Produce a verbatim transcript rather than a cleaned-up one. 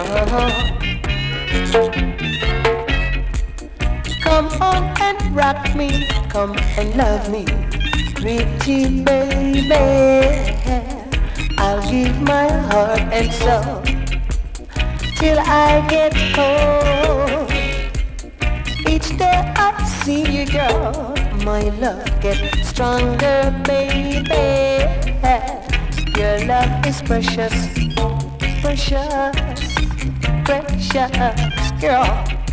Come on and rock me, come and love me, pretty baby. I'll give my heart and soul till I get home. Each day I see you, girl, my love gets stronger, baby. Your love is precious, precious, precious, girl.